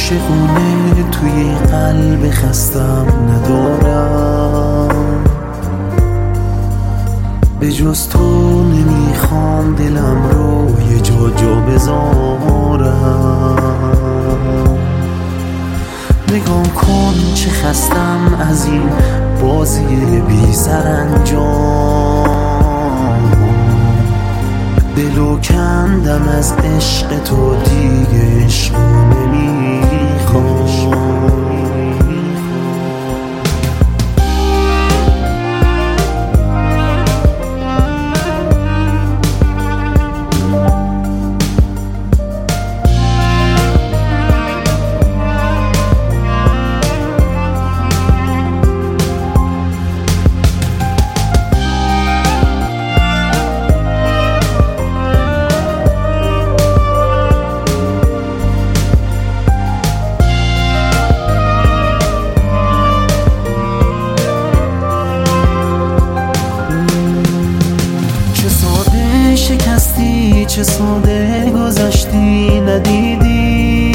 عاشقونه توی قلب خستم ندارم، به جز تو نمیخوام دلم رو یه جا بذارم. نگاه کن چه خستم از این بازی بی سرانجام، دلو کندم از عشق تو دیگه عشقو نمیخوام. شکستی چه ساده گذشتی ندیدی،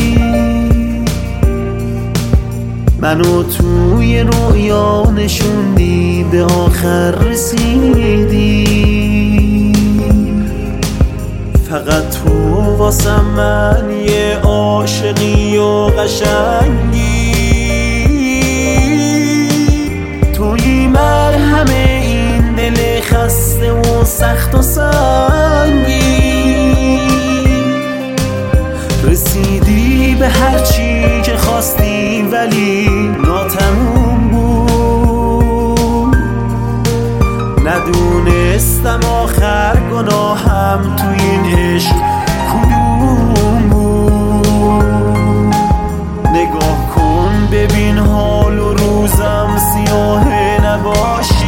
منو توی رویا نشوندی به آخر رسیدی. فقط تو واسم من یه عاشقی و قشنگی، توی مرهمه این دل خسته و سخت و سنگی. رسیدی به هرچی که خواستی ولی ناتموم بود، ندونستم آخر گناهم تو این عشق کدوم بود. نگاه کن ببین حال و روزم سیاه نباشی،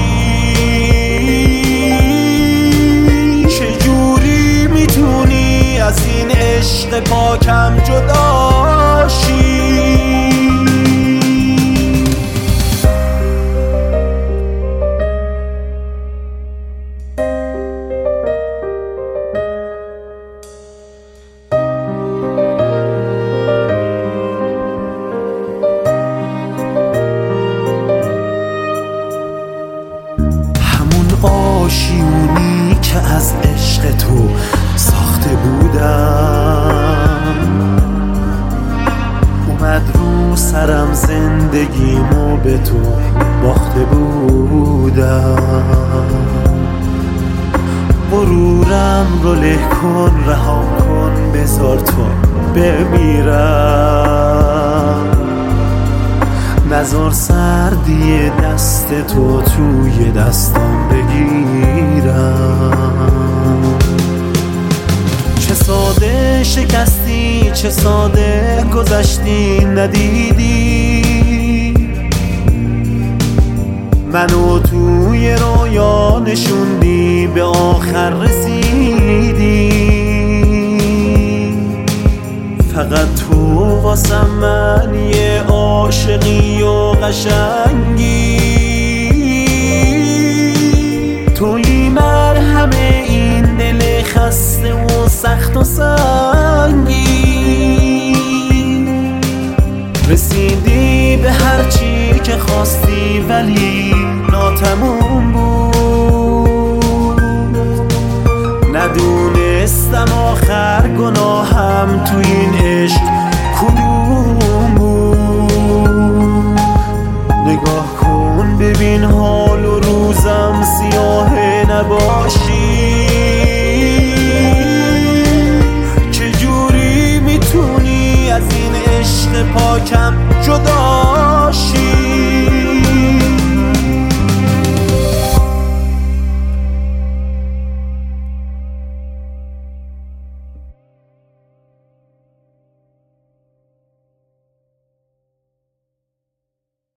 چجوری میتونی از این عشق پاکم جدا شی؟ آشیونی که از عشق تو ساخته بودم، اومد رو سرم زندگیمو به تو باخته بودم. غرورم رو له کن رها کن بذار تو بمیرم، نذار سردی دست تو توی دستام بگیرم. چه ساده شکستی چه ساده گذشتی ندیدی، منو توی رویا نشوندی به آخر رسیدی. فقط تو واسم من یه عاشقی و قشنگی، توی مرهمه این دل خسته و سخت و سنگی. رسیدی به هرچی که خواستی ولی ناتموم بود، ندونستم آخر گناهم تو این عشق کدوم بود. نگاه کن ببین حال و روزم سیاه نباشی، چجوری میتونی از این عشق پاکم جدا شی؟